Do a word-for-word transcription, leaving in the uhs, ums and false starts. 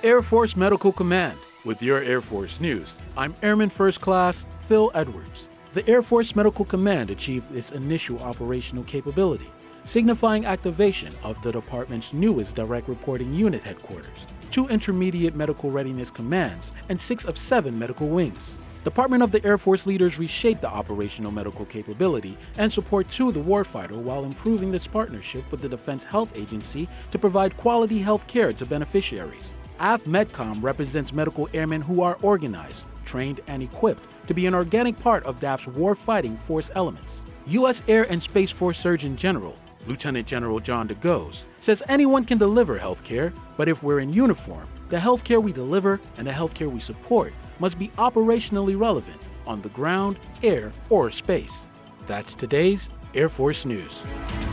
Air Force Medical Command. With your Air Force news, I'm Airman First Class Phil Edwards. The Air Force Medical Command achieved its initial operational capability, signifying activation of the department's newest direct reporting unit headquarters, two intermediate medical readiness commands, and six of seven medical wings. Department of the Air Force leaders reshaped the operational medical capability and support to the warfighter while improving its partnership with the Defense Health Agency to provide quality health care to beneficiaries. A F Medcom represents medical airmen who are organized, trained, and equipped to be an organic part of D A F's war-fighting force elements. U S Air and Space Force Surgeon General, Lieutenant General John DeGoes, says anyone can deliver health care, but if we're in uniform, the health care we deliver and the health care we support must be operationally relevant on the ground, air, or space. That's today's Air Force News.